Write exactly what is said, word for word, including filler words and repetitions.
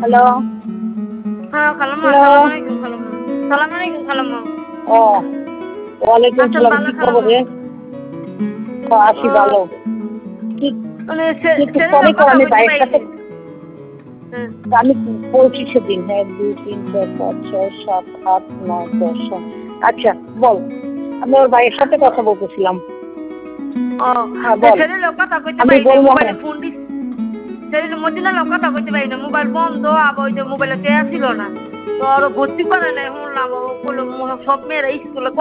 hello হ্যাঁ খালাম্মা hello আসসালামু আলাইকুম খালাম্মা সালাম আলাইকুম খালাম্মা ও ওয়ালাইকুম আছেন সালাম ভালো কি খবর খালাম্মা রে ও আছি ও ভালো কি মানে একটু পরে সেদিন কর কথা আমি কইতে ভাইয়ের সাথে পাইনি হ্যাঁ আমি বলছি সেদিন এক দুই তিন চার পাঁচ ছয় সাত আট নয় দশ আচ্ছা বল আমি ওর ভাইয়ের সাথে কথা বলতেছিলাম ও হ্যাঁ বল সেদিন কথা কইতে আমি পাইনি বলবো মোবাইলে হ্যাঁ ফোন দিস সেদিন মদিনা লোক কথা কইতে পাইনি মোবাইল বন্ধ আবার ওই যে মোবাইলে কে ছিল না তো আর ভর্তি করে নাই শুনলাম ও বললো সব মেয়েরা স্কুলে